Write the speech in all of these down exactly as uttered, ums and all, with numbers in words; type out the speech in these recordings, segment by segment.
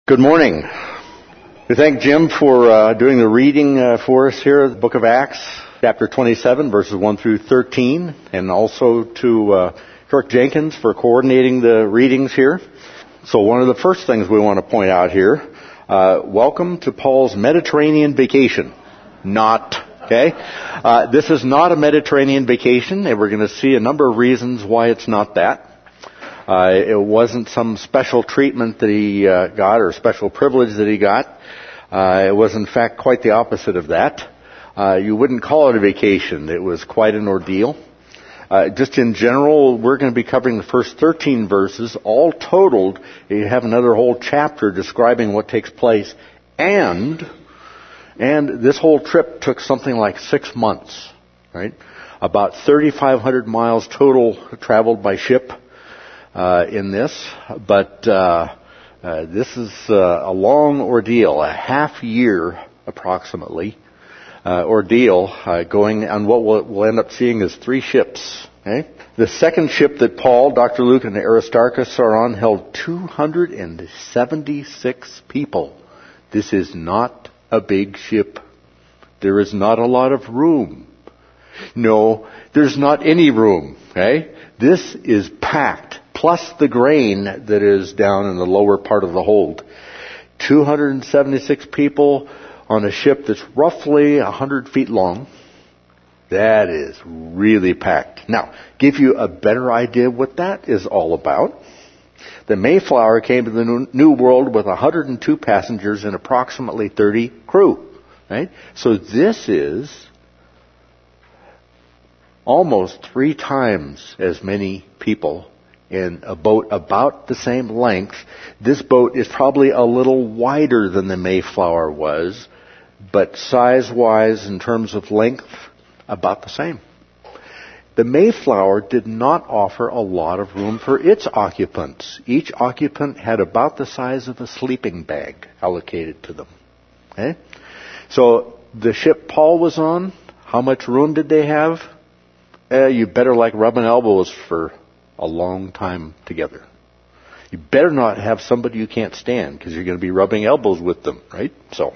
Good morning. We thank Jim for uh, doing the reading uh, for us here, the book of Acts, chapter twenty-seven, verses one through thirteen, and also to uh, Kirk Jenkins for coordinating the readings here. So one of the first things we want to point out here, uh, welcome to Paul's Mediterranean vacation. Not, okay? Uh, this is not a Mediterranean vacation, and we're going to see a number of reasons why it's not that. Uh, it wasn't some special treatment that he uh, got or special privilege that he got. Uh, it was in fact quite the opposite of that. Uh, you wouldn't call it a vacation. It was quite an ordeal. Uh, just in general, we're going to be covering the first thirteen verses. All totaled, you have another whole chapter describing what takes place. And, and this whole trip took something like six months, right? About thirty-five hundred miles total traveled by ship. Uh, in this, but uh, uh, this is uh, a long ordeal, a half year approximately uh, ordeal uh, going on what we'll, we'll end up seeing as three ships. Okay? The second ship that Paul, Doctor Luke, and Aristarchus are on held two hundred seventy-six people. This is not a big ship. There is not a lot of room. No, there's not any room. Okay? This is packed. Plus the grain that is down in the lower part of the hold. two hundred seventy-six people on a ship that's roughly one hundred feet long. That is really packed. Now, give you a better idea what that is all about. The Mayflower came to the New World with one hundred two passengers and approximately thirty crew. Right? So this is almost three times as many people in a boat about the same length. This boat is probably a little wider than the Mayflower was, but size-wise, in terms of length, about the same. The Mayflower did not offer a lot of room for its occupants. Each occupant had about the size of a sleeping bag allocated to them. Okay? So the ship Paul was on, how much room did they have? Eh, you better like rubbing elbows for a long time together. You better not have somebody you can't stand because you're going to be rubbing elbows with them, right? So,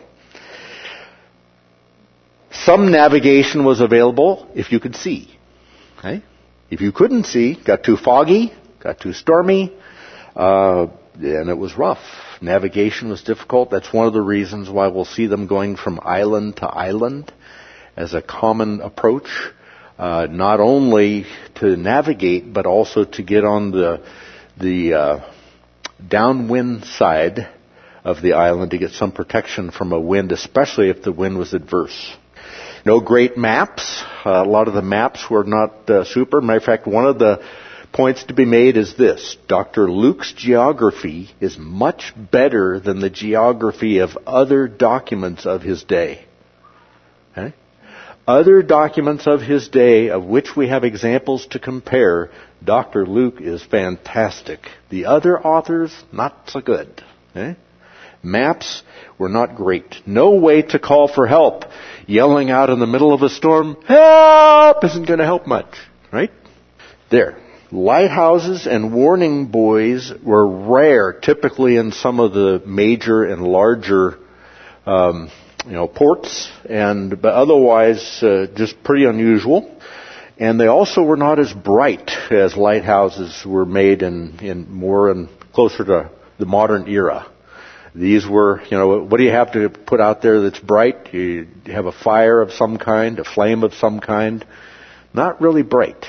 some navigation was available if you could see. Okay? If you couldn't see, got too foggy, got too stormy, uh, and it was rough. Navigation was difficult. That's one of the reasons why we'll see them going from island to island as a common approach. Uh, not only to navigate, but also to get on the the uh, downwind side of the island to get some protection from a wind, especially if the wind was adverse. No great maps. Uh, a lot of the maps were not uh, super. Matter of fact, one of the points to be made is this. Doctor Luke's geography is much better than the geography of other documents of his day. Okay? Other documents of his day, of which we have examples to compare, Doctor Luke is fantastic. The other authors, not so good. Okay? Maps were not great. No way to call for help. Yelling out in the middle of a storm, help, isn't going to help much. Right? There. Lighthouses and warning buoys were rare, typically in some of the major and larger um you know, ports, and but otherwise uh, just pretty unusual. And they also were not as bright as lighthouses were made in, in more and closer to the modern era. These were, you know, what do you have to put out there that's bright? You have a fire of some kind, a flame of some kind. Not really bright.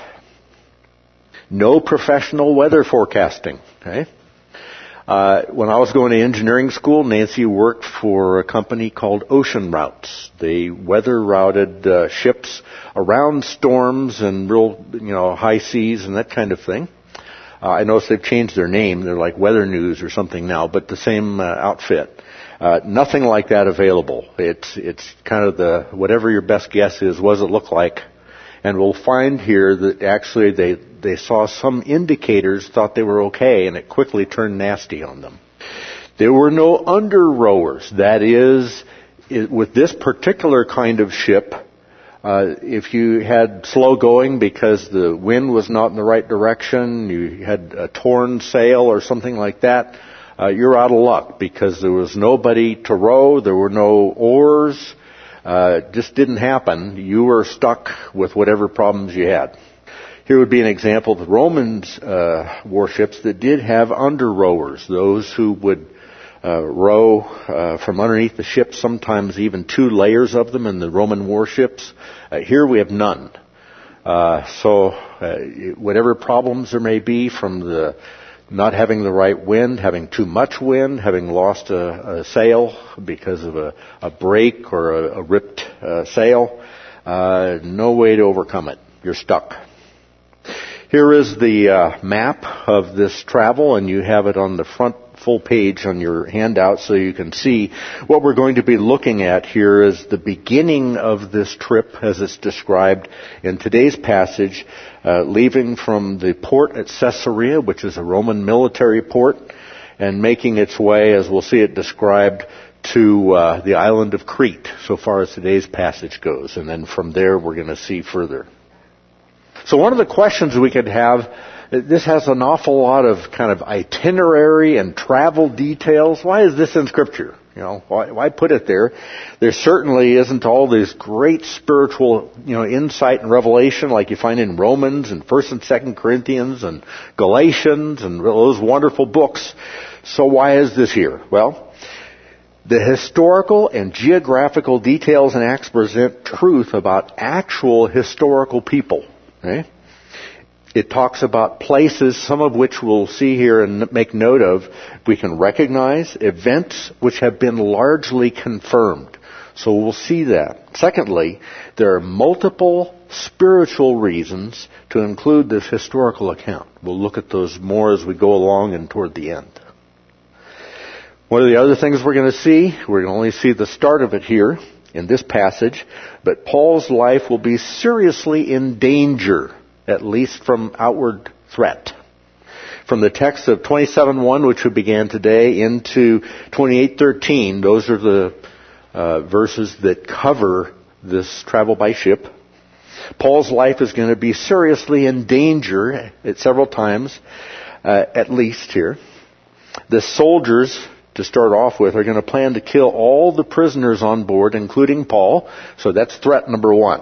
No professional weather forecasting, okay? Uh, when I was going to engineering school, Nancy worked for a company called Ocean Routes. They weather routed uh, ships around storms and real, you know, high seas and that kind of thing. Uh, I noticed they've changed their name. They're like Weather News or something now, but the same uh, outfit. Uh, nothing like that available. It's it's kind of the whatever your best guess is. What does it look like? And we'll find here that actually they, they saw some indicators, thought they were okay, and it quickly turned nasty on them. There were no under rowers. That is, it, with this particular kind of ship, uh, if you had slow going because the wind was not in the right direction, you had a torn sail or something like that, uh, you're out of luck because there was nobody to row, there were no oars, uh, it just didn't happen. You were stuck with whatever problems you had. Here would be an example of the Romans uh, warships that did have under rowers, those who would uh, row uh, from underneath the ship, sometimes even two layers of them in the Roman warships. Uh, here we have none. Uh, so uh, whatever problems there may be from the not having the right wind, having too much wind, having lost a, a sail because of a, a break or a, a ripped uh, sail, uh, no way to overcome it. You're stuck. Here is the uh, map of this travel, and you have it on the front full page on your handout so you can see what we're going to be looking at here is the beginning of this trip as it's described in today's passage, uh, leaving from the port at Caesarea, which is a Roman military port, and making its way, as we'll see it described, to uh, the island of Crete, so far as today's passage goes. And then from there we're going to see further. So one of the questions we could have, this has an awful lot of kind of itinerary and travel details. Why is this in Scripture? You know, why, why put it there? There certainly isn't all this great spiritual, you know, insight and revelation like you find in Romans and First and Second Corinthians and Galatians and those wonderful books. So why is this here? Well, the historical and geographical details in Acts present truth about actual historical people. Okay? It talks about places, some of which we'll see here and make note of. We can recognize events which have been largely confirmed. So we'll see that. Secondly, there are multiple spiritual reasons to include this historical account. We'll look at those more as we go along and toward the end. One of the other things we're going to see, we're going to only see the start of it here in this passage, but Paul's life will be seriously in danger, at least from outward threat. From the text of twenty-seven one, which we began today, into twenty-eight thirteen, those are the uh, verses that cover this travel by ship. Paul's life is going to be seriously in danger at several times, uh, at least here. The soldiers, to start off with, are going to plan to kill all the prisoners on board, including Paul. So that's threat number one.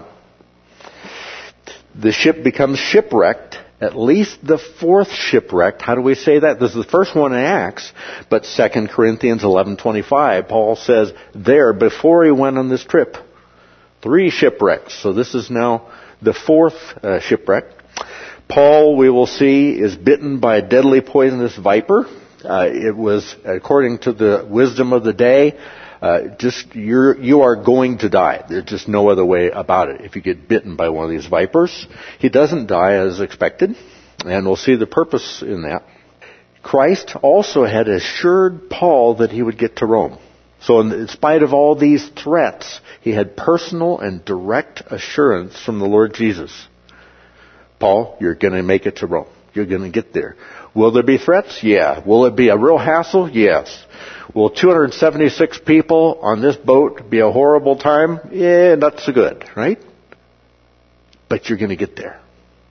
The ship becomes shipwrecked, at least the fourth shipwreck. How do we say that? This is the first one in Acts, but Second Corinthians eleven twenty-five, Paul says there, before he went on this trip, three shipwrecks. So this is now the fourth uh, shipwreck. Paul, we will see, is bitten by a deadly poisonous viper. Uh, it was, according to the wisdom of the day, uh, just you're, you are going to die. There's just no other way about it. If you get bitten by one of these vipers, he doesn't die as expected, and we'll see the purpose in that. Christ also had assured Paul that he would get to Rome. So in spite of all these threats, he had personal and direct assurance from the Lord Jesus. Paul, you're going to make it to Rome. You're going to get there. Will there be threats? Yeah. Will it be a real hassle? Yes. Will two hundred seventy-six people on this boat be a horrible time? Yeah, not so good, right? But you're going to get there.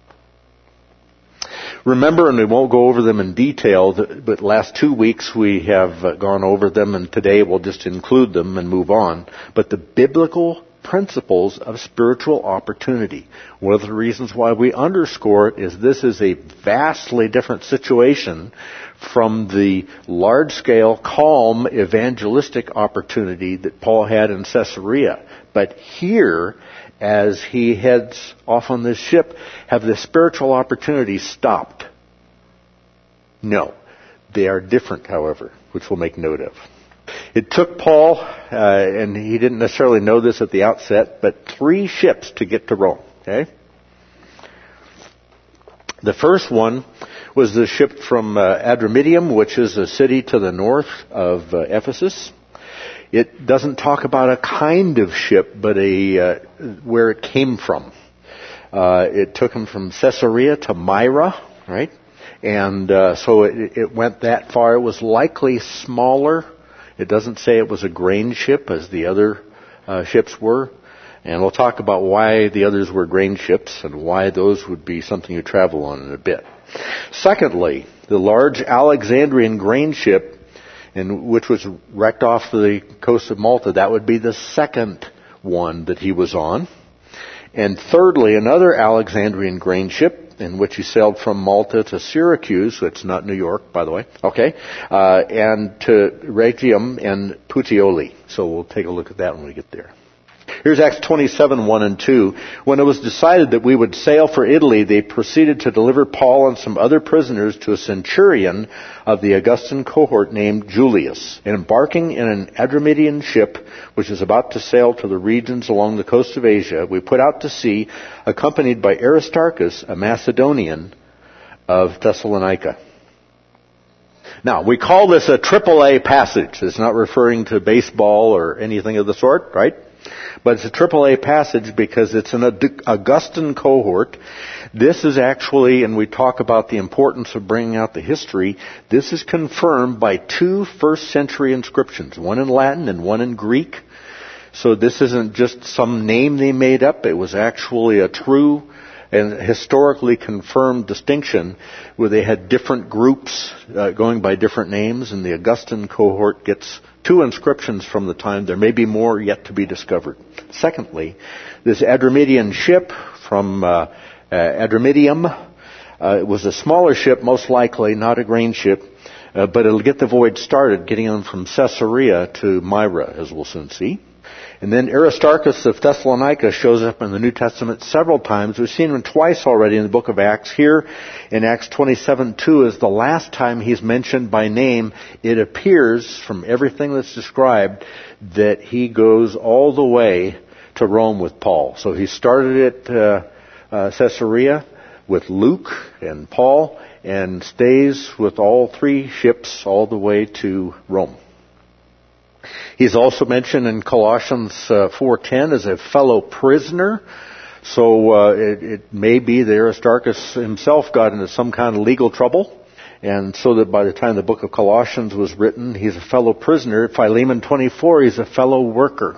Remember, and we won't go over them in detail, but last two weeks we have gone over them, and today we'll just include them and move on. But the biblical principles of spiritual opportunity. One of the reasons why we underscore it is this is a vastly different situation from the large-scale, calm, evangelistic opportunity that Paul had in Caesarea. But here, as he heads off on this ship, have the spiritual opportunities stopped? No. They are different, however, which we'll make note of. It took Paul, uh, and he didn't necessarily know this at the outset, but three ships to get to Rome. Okay? The first one was the ship from uh, Adramyttium, which is a city to the north of uh, Ephesus. It doesn't talk about a kind of ship, but a uh, where it came from. Uh, it took him from Caesarea to Myra, right? And uh, so it, it went that far. It was likely smaller. It doesn't say it was a grain ship as the other uh, ships were. And we'll talk about why the others were grain ships and why those would be something you travel on in a bit. Secondly, the large Alexandrian grain ship and which was wrecked off the coast of Malta. That would be the second one that he was on. And thirdly, another Alexandrian grain ship, in which he sailed from Malta to Syracuse. It's not New York, by the way. Okay. Uh, and to Rhegium and Puteoli. So we'll take a look at that when we get there. Here's Acts twenty-seven, one and two. When it was decided that we would sail for Italy, they proceeded to deliver Paul and some other prisoners to a centurion of the Augustan cohort named Julius. And embarking in an Adramyttian ship, which is about to sail to the regions along the coast of Asia, we put out to sea, accompanied by Aristarchus, a Macedonian of Thessalonica. Now, we call this a triple A passage. It's not referring to baseball or anything of the sort, right? But it's a triple A passage because it's an Augustan cohort. This is actually, and we talk about the importance of bringing out the history, this is confirmed by two first century inscriptions, one in Latin and one in Greek. So this isn't just some name they made up. It was actually a true and historically confirmed distinction where they had different groups uh, going by different names, and the Augustan cohort gets two inscriptions from the time. There may be more yet to be discovered. Secondly, this Adramyttian ship from uh, uh, Adramyttium uh, it was a smaller ship, most likely, not a grain ship, uh, but it'll get the voyage started getting on from Caesarea to Myra, as we'll soon see. And then Aristarchus of Thessalonica shows up in the New Testament several times. We've seen him twice already in the book of Acts. Here in Acts twenty-seven two is the last time he's mentioned by name. It appears from everything that's described that he goes all the way to Rome with Paul. So he started at uh, uh, Caesarea with Luke and Paul and stays with all three ships all the way to Rome. He's also mentioned in Colossians uh, four ten as a fellow prisoner. So uh, it, it may be that Aristarchus himself got into some kind of legal trouble. And so that by the time the book of Colossians was written, he's a fellow prisoner. Philemon twenty-four, he's a fellow worker.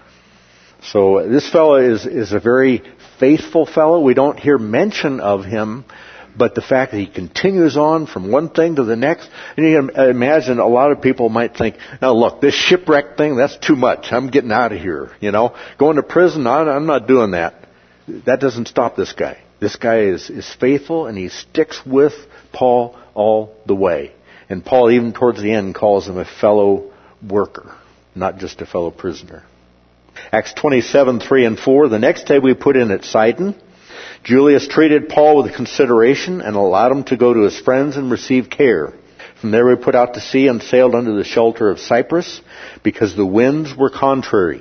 So this fellow is, is a very faithful fellow. We don't hear mention of him, but the fact that he continues on from one thing to the next, and you can imagine a lot of people might think, now look, this shipwreck thing, that's too much. I'm getting out of here. You know, going to prison, I'm not doing that. That doesn't stop this guy. This guy is, is faithful, and he sticks with Paul all the way. And Paul, even towards the end, calls him a fellow worker, not just a fellow prisoner. Acts twenty-seven, three and four, the next day we put in at Sidon. Julius treated Paul with consideration and allowed him to go to his friends and receive care. From there we put out to sea and sailed under the shelter of Cyprus because the winds were contrary.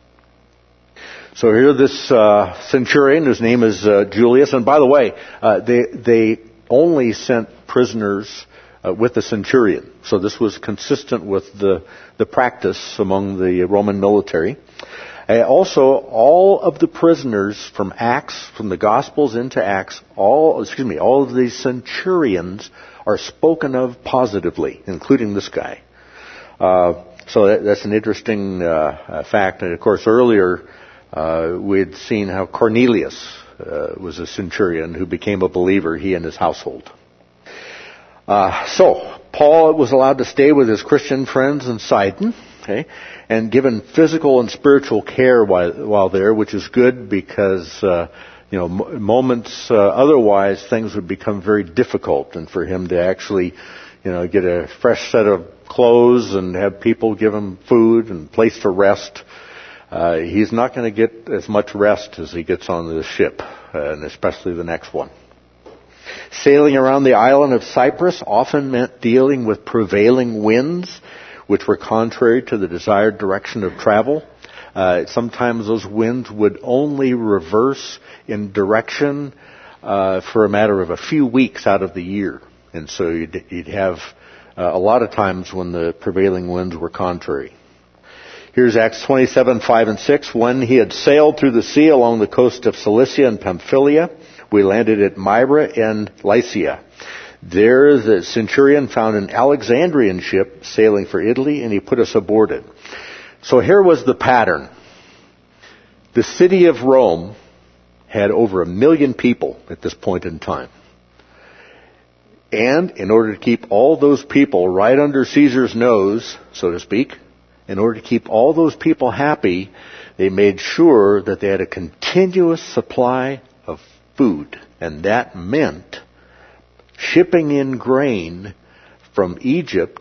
So here this uh, centurion, whose name is uh, Julius, and by the way, uh, they they only sent prisoners uh, with the centurion. So this was consistent with the, the practice among the Roman military. Uh, also, all of the prisoners from Acts, from the Gospels into Acts, all, excuse me, all of these centurions are spoken of positively, including this guy. Uh, so that, that's an interesting uh, uh, fact. And of course, earlier uh, we had seen how Cornelius uh, was a centurion who became a believer, he and his household. Uh, so, Paul was allowed to stay with his Christian friends in Sidon. Okay, and given physical and spiritual care while, while there, which is good because, uh, you know, m- moments uh, otherwise things would become very difficult, and for him to actually, you know, get a fresh set of clothes and have people give him food and place to rest, uh, he's not going to get as much rest as he gets on the ship, uh, and especially the next one. Sailing around the island of Cyprus often meant dealing with prevailing winds, which were contrary to the desired direction of travel. Uh, sometimes those winds would only reverse in direction uh, for a matter of a few weeks out of the year. And so you'd, you'd have uh, a lot of times when the prevailing winds were contrary. Here's Acts twenty-seven, five and six. When he had sailed through the sea along the coast of Cilicia and Pamphylia, we landed at Myra and Lycia. There the centurion found an Alexandrian ship sailing for Italy, and he put us aboard it. So here was the pattern. The city of Rome had over a million people at this point in time. And in order to keep all those people right under Caesar's nose, so to speak, in order to keep all those people happy, they made sure that they had a continuous supply of food. And that meant shipping in grain from Egypt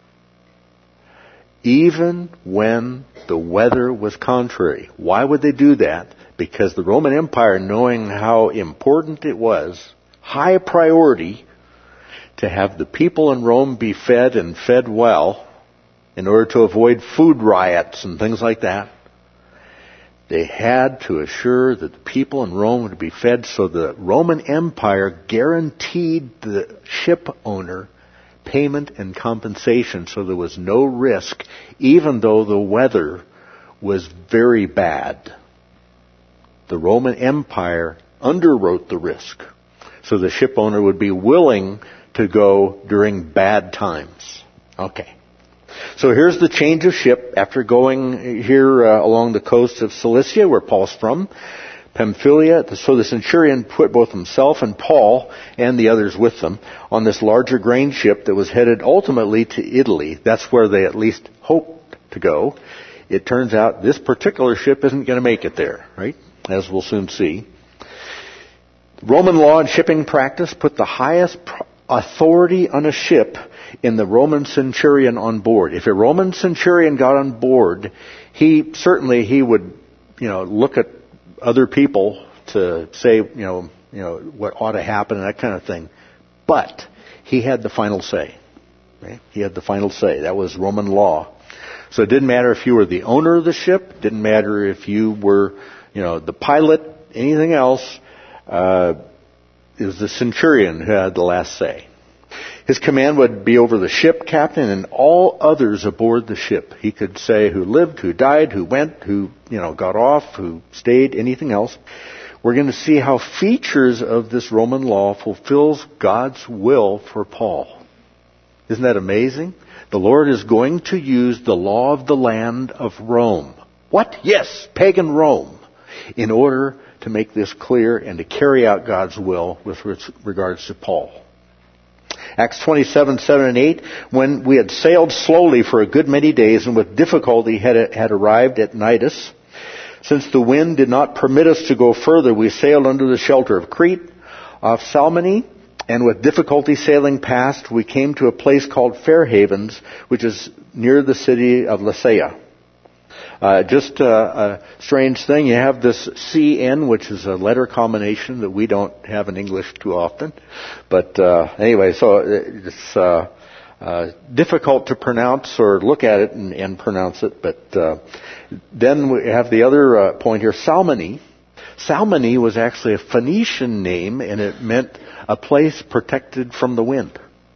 even when the weather was contrary. Why would they do that? Because the Roman Empire, knowing how important it was, high priority, to have the people in Rome be fed and fed well in order to avoid food riots and things like that, they had to assure that the people in Rome would be fed, so the Roman Empire guaranteed the ship owner payment and compensation, so there was no risk, even though the weather was very bad. The Roman Empire underwrote the risk, so the ship owner would be willing to go during bad times. Okay. So here's the change of ship after going here uh, along the coast of Cilicia, where Paul's from, Pamphylia. So the centurion put both himself and Paul and the others with them on this larger grain ship that was headed ultimately to Italy. That's where they at least hoped to go. It turns out this particular ship isn't going to make it there, right? As we'll soon see. Roman law and shipping practice put the highest authority on a ship in the Roman centurion on board. If a Roman centurion got on board, he certainly he would, you know, look at other people to say, you know, you know what ought to happen and that kind of thing. But he had the final say. Right? He had the final say. That was Roman law. So it didn't matter if you were the owner of the ship. Didn't matter if you were, you know, the pilot. Anything else. Uh, it was the centurion who had the last say. His command would be over the ship captain and all others aboard the ship. He could say who lived, who died, who went, who, you know, got off, who stayed, anything else. We're going to see how features of this Roman law fulfills God's will for Paul. Isn't that amazing? The Lord is going to use the law of the land of Rome. What? Yes, pagan Rome. In order to make this clear and to carry out God's will with regards to Paul. Acts twenty-seven, seven and eight, when we had sailed slowly for a good many days and with difficulty had, had arrived at Cnidus. Since the wind did not permit us to go further, we sailed under the shelter of Crete, off Salmone, and with difficulty sailing past, we came to a place called Fair Havens, which is near the city of Lasea. Uh, just uh, a strange thing, you have this C N, which is a letter combination that we don't have in English too often. But uh, anyway, so it's uh, uh, difficult to pronounce or look at it and, and pronounce it. But uh, then we have the other uh, point here, Salmone. Salmone was actually a Phoenician name, and it meant a place protected from the wind.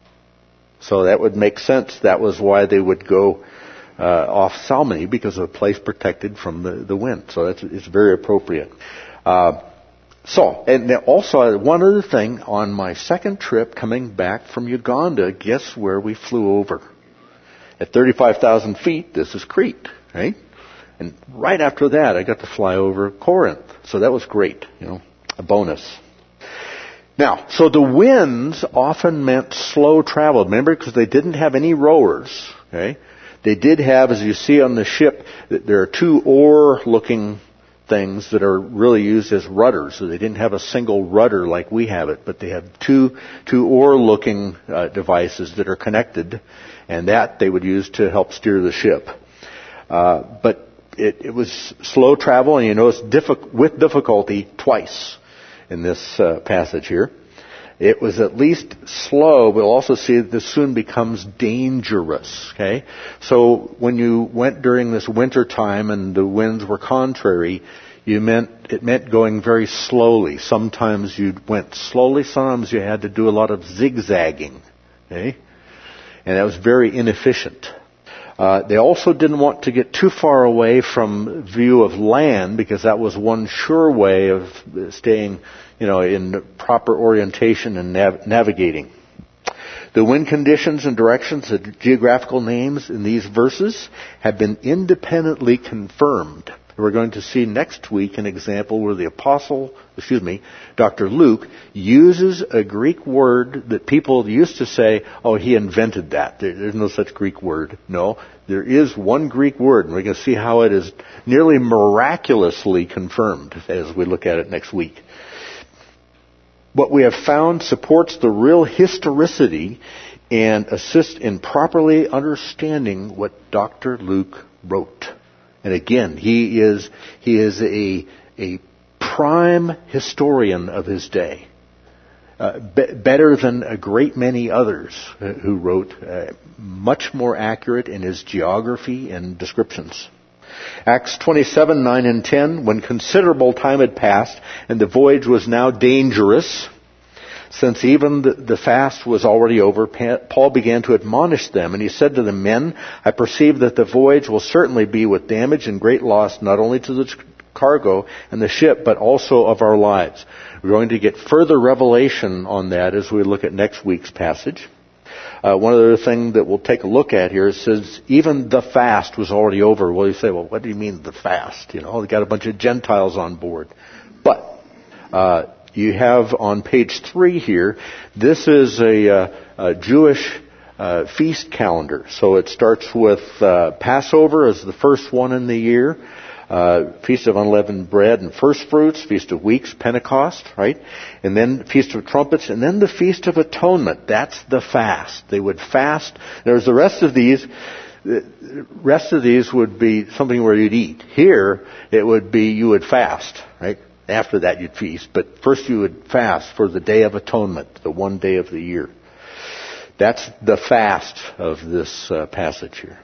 So that would make sense. That was why they would go Uh, off Salmone, because of a place protected from the, the wind. So that's, it's very appropriate. Uh, so, and also one other thing, on my second trip coming back from Uganda, guess where we flew over? At thirty-five thousand feet, this is Crete, right? And right after that, I got to fly over Corinth. So that was great, you know, a bonus. Now, so the winds often meant slow travel. Remember, because they didn't have any rowers, okay? They did have, as you see on the ship, there are two oar-looking things that are really used as rudders. So they didn't have a single rudder like we have it, but they have two two oar-looking uh, devices that are connected, and that they would use to help steer the ship. Uh, but it, it was slow travel, and you notice diffi- with difficulty twice in this uh, passage here. It was at least slow. We'll also see that this soon becomes dangerous. Okay, so when you went during this winter time and the winds were contrary, you meant it meant going very slowly. Sometimes you went slowly. Sometimes you had to do a lot of zigzagging. Okay, and that was very inefficient. Uh, they also didn't want to get too far away from view of land, because that was one sure way of staying, you know, in proper orientation and nav- navigating. The wind conditions and directions, the geographical names in these verses have been independently confirmed We're going to see next week an example where the apostle, excuse me, Doctor Luke uses a Greek word that people used to say, oh, he invented that. There, there's no such Greek word. No, there is one Greek word, and we're going to see how it is nearly miraculously confirmed as we look at it next week. What we have found supports the real historicity and assists in properly understanding what Doctor Luke wrote. And again, he is he is a a prime historian of his day, uh, be, better than a great many others who wrote, uh, much more accurate in his geography and descriptions. Acts twenty-seven, nine and ten, when considerable time had passed and the voyage was now dangerous, since even the, the fast was already over, Paul began to admonish them, and he said to the men, I perceive that the voyage will certainly be with damage and great loss, not only to the cargo and the ship, but also of our lives. We're going to get further revelation on that as we look at next week's passage. Uh, one other thing that we'll take a look at here, it says, even the fast was already over. Well, you say, well, what do you mean the fast? You know, they got a bunch of Gentiles on board. But, uh, you have on page three here, this is a, uh, a Jewish uh, feast calendar. So it starts with uh, Passover as the first one in the year, uh, Feast of Unleavened Bread and First Fruits, Feast of Weeks, Pentecost, right? And then Feast of Trumpets, and then the Feast of Atonement. That's the fast. They would fast. There's the rest of these. The rest of these would be something where you'd eat. Here, it would be you would fast, right? After that you'd feast, but first you would fast for the Day of Atonement, the one day of the year. That's the fast of this uh, passage here.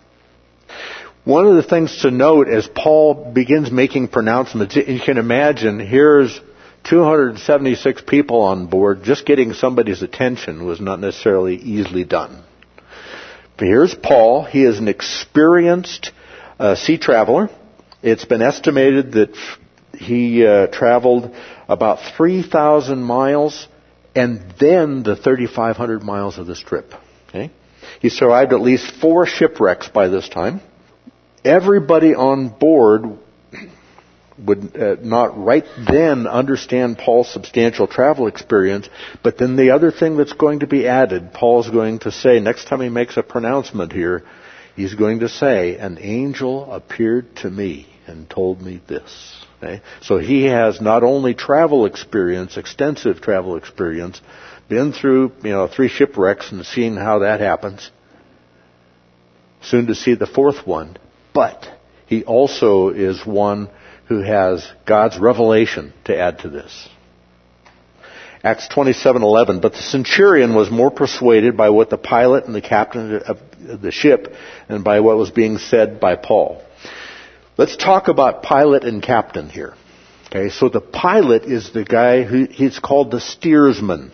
One of the things to note as Paul begins making pronouncements, you can imagine here's two hundred seventy-six people on board. Just getting somebody's attention was not necessarily easily done. But here's Paul. He is an experienced uh, sea traveler. It's been estimated that he uh, traveled about three thousand miles and then the thirty-five hundred miles of this trip. Okay? He survived at least four shipwrecks by this time. Everybody on board would uh, not right then understand Paul's substantial travel experience, but then the other thing that's going to be added, Paul's going to say, next time he makes a pronouncement here, he's going to say, an angel appeared to me and told me this. Okay? So he has not only travel experience, extensive travel experience, been through, you know, three shipwrecks and seen how that happens, soon to see the fourth one, but he also is one who has God's revelation to add to this. Acts twenty-seven eleven, but the centurion was more persuaded by what the pilot and the captain of the ship and by what was being said by Paul. Let's talk about pilot and captain here. Okay, so the pilot is the guy who, he's called the steersman.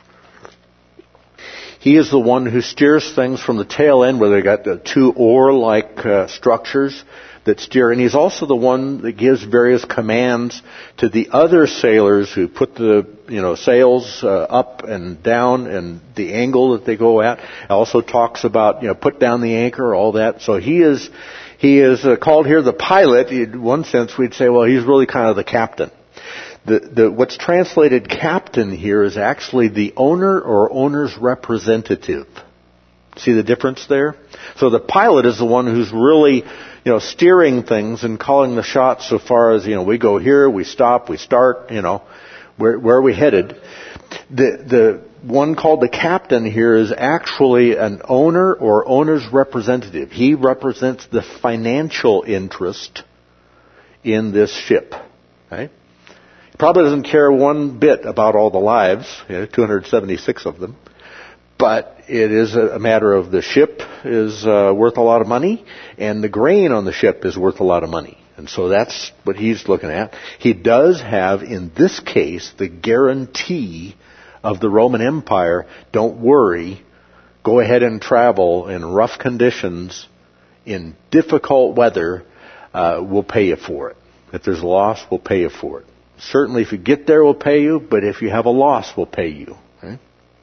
He is the one who steers things from the tail end where they got the two oar-like uh, structures that steer. And he's also the one that gives various commands to the other sailors who put the, you know, sails uh, up and down and the angle that they go at. Also talks about, you know, put down the anchor, all that. So he is... He is uh, called here the pilot. In one sense, we'd say, well, he's really kind of the captain. The, the, what's translated captain here is actually the owner or owner's representative. See the difference there? So the pilot is the one who's really, you know, steering things and calling the shots so far as, you know, we go here, we stop, we start, you know, where, where are we headed? The, the one called the captain here is actually an owner or owner's representative. He represents the financial interest in this ship. Okay? He probably doesn't care one bit about all the lives, you know, two hundred seventy-six of them. But it is a matter of the ship is uh, worth a lot of money, and the grain on the ship is worth a lot of money. And so that's what he's looking at. He does have, in this case, the guarantee of the Roman Empire, don't worry, go ahead and travel in rough conditions, in difficult weather, uh, we'll pay you for it. If there's a loss, we'll pay you for it. Certainly if you get there, we'll pay you, but if you have a loss, we'll pay you. Okay?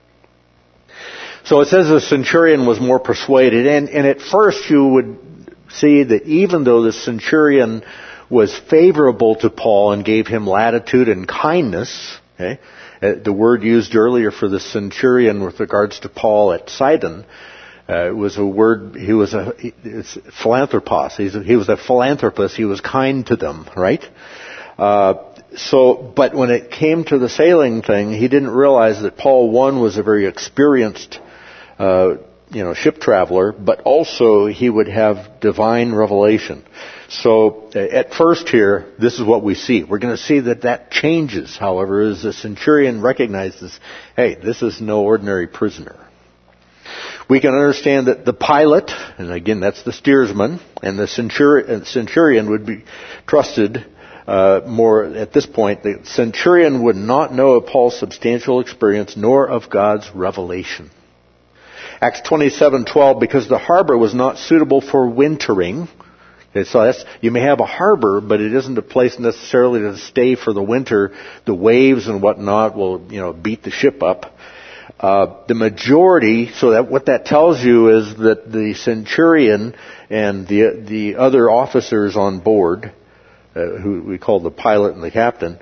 So it says the centurion was more persuaded, and, and at first you would see that even though the centurion was favorable to Paul and gave him latitude and kindness. Okay? Uh, the word used earlier for the centurion with regards to Paul at Sidon uh, was a word, he was a he, it's philanthropos. He's a, he was a philanthropist. He was kind to them, right? Uh, so, but when it came to the sailing thing, he didn't realize that Paul, one, was a very experienced uh, you know, ship traveler, but also he would have divine revelation. So at first here, this is what we see. We're going to see that that changes, however, as the centurion recognizes, hey, this is no ordinary prisoner. We can understand that the pilot, and again, that's the steersman, and the centurion, centurion would be trusted uh, more at this point. The centurion would not know of Paul's substantial experience, nor of God's revelation. Acts twenty-seven twelve, because the harbor was not suitable for wintering. Okay, so that's, you may have a harbor, but it isn't a place necessarily to stay for the winter. The waves and whatnot will, you know, beat the ship up. Uh, the majority, so that what that tells you is that the centurion and the the other officers on board, uh, who we call the pilot and the captain,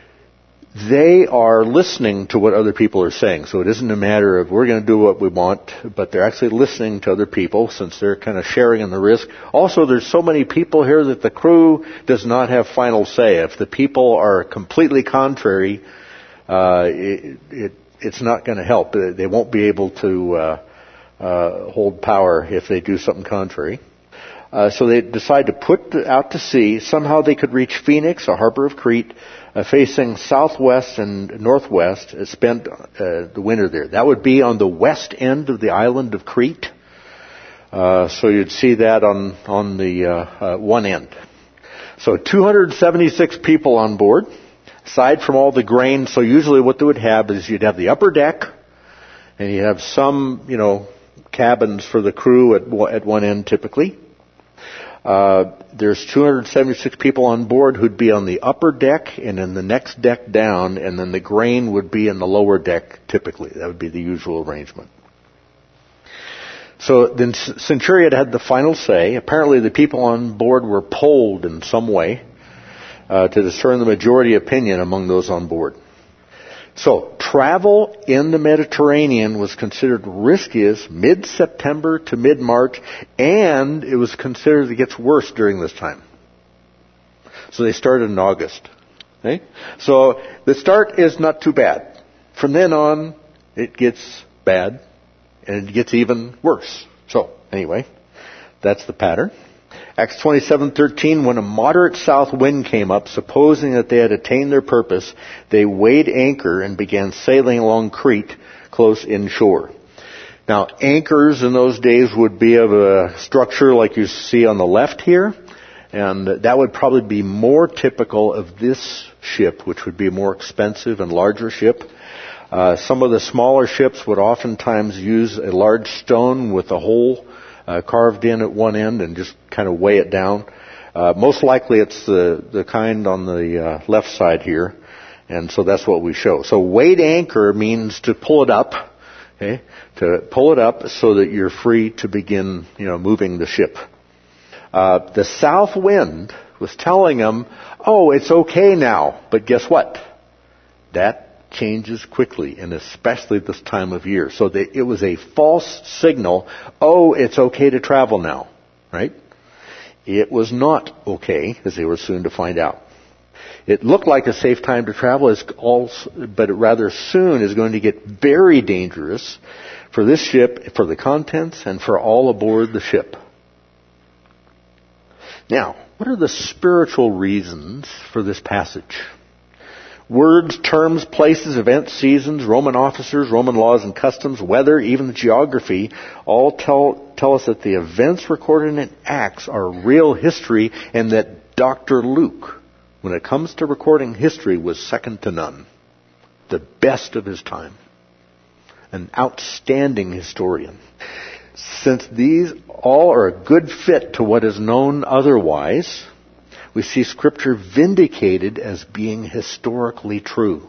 they are listening to what other people are saying. So it isn't a matter of we're going to do what we want, but they're actually listening to other people since they're kind of sharing in the risk. Also, there's so many people here that the crew does not have final say. If the people are completely contrary, uh, it, it, it's not going to help. They won't be able to uh, uh, hold power if they do something contrary. Uh, so they decide to put out to sea. Somehow they could reach Phoenix, a harbor of Crete, Uh, facing southwest and northwest, uh, spent uh, the winter there. That would be on the west end of the island of Crete. Uh, so you'd see that on on the uh, uh, one end. So two hundred seventy-six people on board, aside from all the grain. So usually what they would have is you'd have the upper deck, and you have some, you know, cabins for the crew at at one end typically. Uh, there's two hundred seventy-six people on board who'd be on the upper deck and in the next deck down, and then the grain would be in the lower deck typically. That would be the usual arrangement. So then Centurion had the final say. Apparently the people on board were polled in some way uh, to discern the majority opinion among those on board. So, travel in the Mediterranean was considered riskiest mid-September to mid-March, and it was considered it gets worse during this time. So they started in August. Okay? So the start is not too bad. From then on, it gets bad, and it gets even worse. So, anyway, that's the pattern. Acts twenty-seven thirteen, when a moderate south wind came up, supposing that they had attained their purpose, they weighed anchor and began sailing along Crete, close inshore. Now, anchors in those days would be of a structure like you see on the left here, and that would probably be more typical of this ship, which would be a more expensive and larger ship. Uh, some of the smaller ships would oftentimes use a large stone with a hole Uh, carved in at one end and just kind of weigh it down. Uh, most likely it's the, the kind on the uh, left side here, and so that's what we show. So weighed anchor means to pull it up, okay, to pull it up so that you're free to begin, you know, moving the ship. Uh, the south wind was telling them, oh, it's okay now, but guess what? That changes quickly, and especially this time of year. So that it was a false signal, oh, it's okay to travel now, right? It was not okay, as they were soon to find out. It looked like a safe time to travel, but it rather soon is going to get very dangerous for this ship, for the contents, and for all aboard the ship. Now, what are the spiritual reasons for this passage? Words, terms, places, events, seasons, Roman officers, Roman laws and customs, weather, even the geography, all tell, tell us that the events recorded in Acts are real history, and that Doctor Luke, when it comes to recording history, was second to none. The best of his time. An outstanding historian. Since these all are a good fit to what is known otherwise, we see Scripture vindicated as being historically true.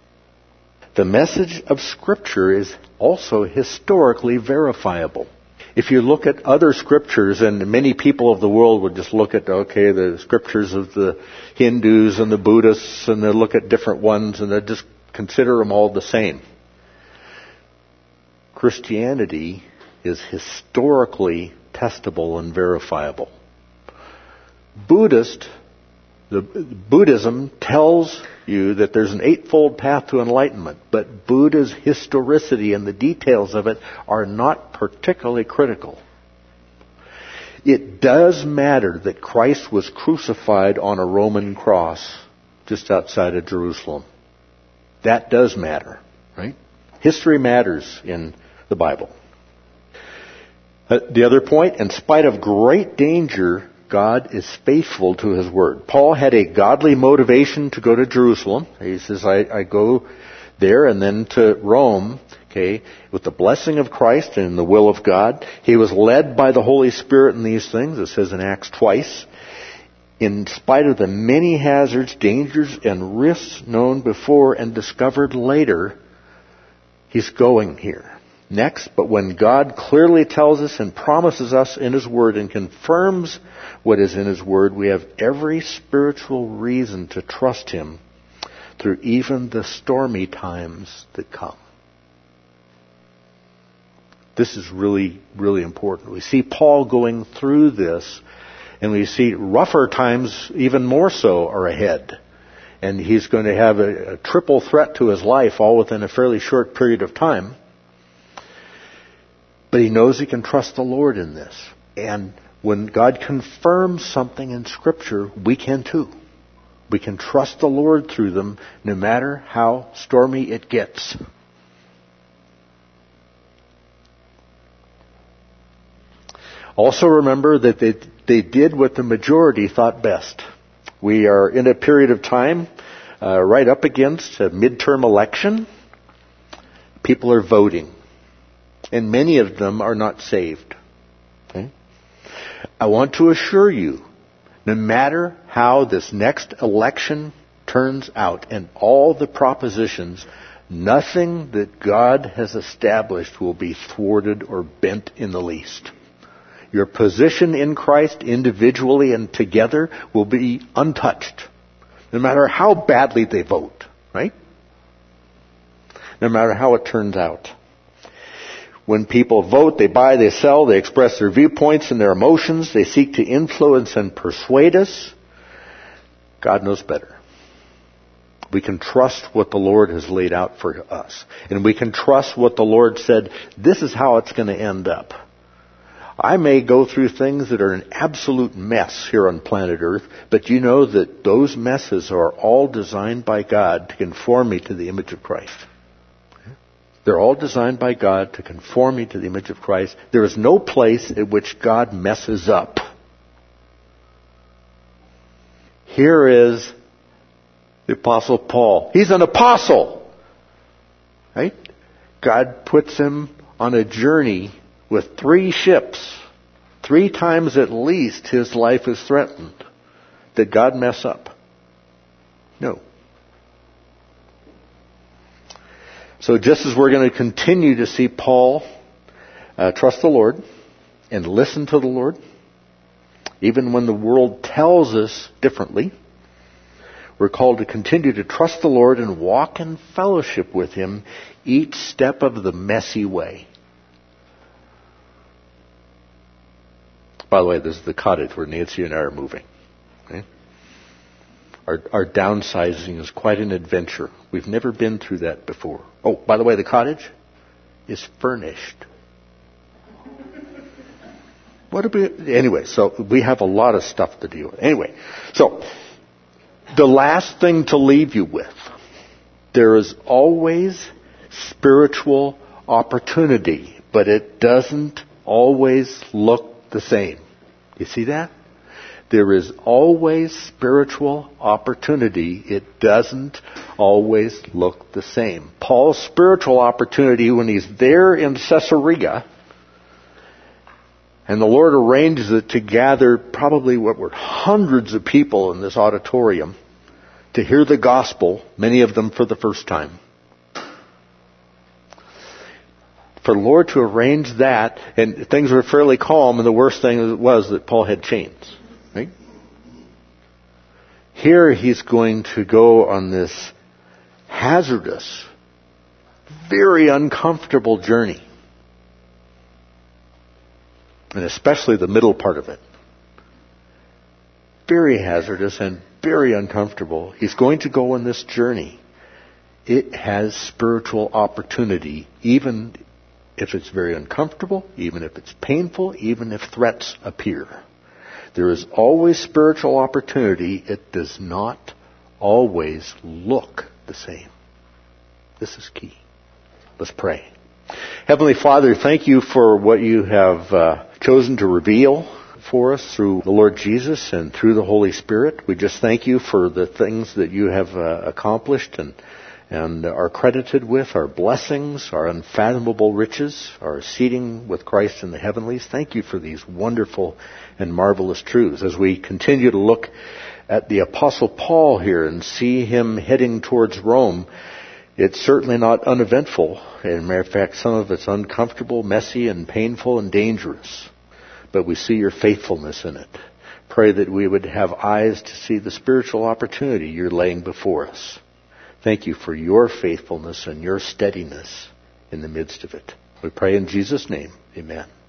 The message of Scripture is also historically verifiable. If you look at other scriptures, and many people of the world would just look at, okay, the scriptures of the Hindus and the Buddhists, and they look at different ones, and they just consider them all the same. Christianity is historically testable and verifiable. Buddhist, the Buddhism tells you that there's an eightfold path to enlightenment, but Buddha's historicity and the details of it are not particularly critical. It does matter that Christ was crucified on a Roman cross just outside of Jerusalem. That does matter, right? History matters in the Bible. Uh, the other point, in spite of great danger, God is faithful to His Word. Paul had a godly motivation to go to Jerusalem. He says, I, I go there and then to Rome, okay, with the blessing of Christ and the will of God. He was led by the Holy Spirit in these things. It says in Acts twice. In spite of the many hazards, dangers, and risks known before and discovered later, he's going here. Next, but when God clearly tells us and promises us in His Word and confirms what is in His Word, we have every spiritual reason to trust Him through even the stormy times that come. This is really, really important. We see Paul going through this, and we see rougher times even more so are ahead. And he's going to have a, a triple threat to his life all within a fairly short period of time. But he knows he can trust the Lord in this. And when God confirms something in Scripture, we can too. We can trust the Lord through them no matter how stormy it gets. Also remember that they, they did what the majority thought best. We are in a period of time uh, right up against a midterm election. People are voting. And many of them are not saved. Okay? I want to assure you, no matter how this next election turns out and all the propositions, nothing that God has established will be thwarted or bent in the least. Your position in Christ individually and together will be untouched, no matter how badly they vote, right? No matter how it turns out. When people vote, they buy, they sell, they express their viewpoints and their emotions. They seek to influence and persuade us. God knows better. We can trust what the Lord has laid out for us. And we can trust what the Lord said, this is how it's going to end up. I may go through things that are an absolute mess here on planet Earth, but you know that those messes are all designed by God to conform me to the image of Christ. They're all designed by God to conform me to the image of Christ. There is no place at which God messes up. Here is the Apostle Paul. He's an apostle. Right? God puts him on a journey with three ships. Three times at least his life is threatened. Did God mess up? No. So just as we're going to continue to see Paul uh, trust the Lord and listen to the Lord, even when the world tells us differently, we're called to continue to trust the Lord and walk in fellowship with Him each step of the messy way. By the way, this is the cottage where Nancy and I are moving. Okay? Our, our downsizing is quite an adventure. We've never been through that before. Oh, by the way, the cottage is furnished. What a bit, anyway, so we have a lot of stuff to deal with. Anyway, so the last thing to leave you with, there is always spiritual opportunity, but it doesn't always look the same. You see that? There is always spiritual opportunity. It doesn't always look the same. Paul's spiritual opportunity when he's there in Caesarea, and the Lord arranges it to gather probably what were hundreds of people in this auditorium to hear the gospel, many of them for the first time. For the Lord to arrange that, and things were fairly calm, and the worst thing was that Paul had chains. Right? Here he's going to go on this hazardous, very uncomfortable journey. And especially the middle part of it. Very hazardous and very uncomfortable. He's going to go on this journey. It has spiritual opportunity, even if it's very uncomfortable, even if it's painful, even if threats appear. There is always spiritual opportunity. It does not always look the same. This is key. Let's pray. Heavenly Father, thank you for what you have uh, chosen to reveal for us through the Lord Jesus and through the Holy Spirit. We just thank you for the things that you have uh, accomplished and and are credited with, our blessings, our unfathomable riches, our seating with Christ in the heavenlies. Thank you for these wonderful and marvelous truths. As we continue to look at the Apostle Paul here and see him heading towards Rome, it's certainly not uneventful. As a matter of fact, some of it's uncomfortable, messy, and painful and dangerous. But we see your faithfulness in it. Pray that we would have eyes to see the spiritual opportunity you're laying before us. Thank you for your faithfulness and your steadiness in the midst of it. We pray in Jesus' name. Amen.